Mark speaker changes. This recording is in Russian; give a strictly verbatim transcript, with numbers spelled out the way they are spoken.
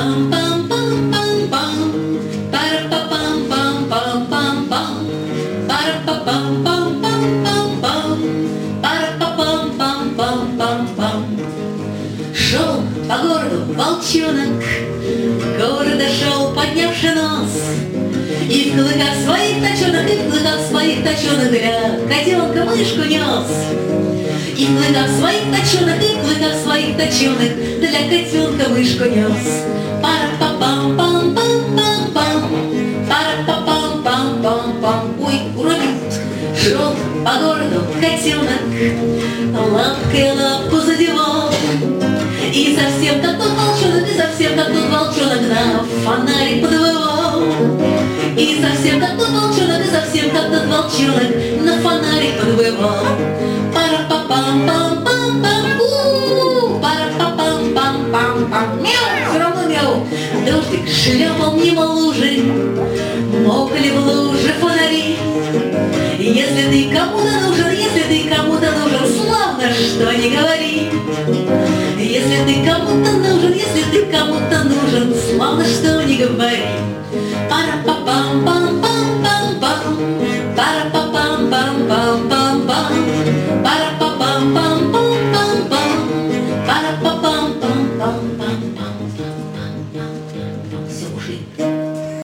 Speaker 1: Пара-па-пам-пам-пам-пам. Пара-па-пам-пам-пам-пам-пам. Пара-па-пам-пам-пам-пам. Пара-па-пам-пам-пам-пам-пам. Шел по городу волчонок, города шел, поднявши нос, и в клыках своих точенок, и в клыках своих точенок для котенка мышку нес. И в клыках своих точенок, и в клыках своих точенок для котенка мышку нес. Пара-па-пам-пам-пам-пам-пам. Пара-па-пам-пам-пам-пам. Ой, уронил. Шел по городу котенок, лапкой лапку задевал. И совсем как тот волчонок, и совсем как тот волчонок на фонарик подвывал. И совсем как тот волчонок, и совсем как тот волчонок на фонарик подвывал. Пара-па-пам-пам-пам-пам, у-у-у, пара-па-пам-пам-пам-пам, мяу, все равно мяу. Дождик шлепал мимо лужи, мокли в луже фонари. Если ты кому-то нужен, если ты кому-то нужен, славно, что не говори. Если ты кому-то нужен, если ты кому-то нужен, славно, что не говори. Пара-па-пам-пам-пам-пам, пара-па-пам-пам-пам-пам-пам, пара-па-пам-пам.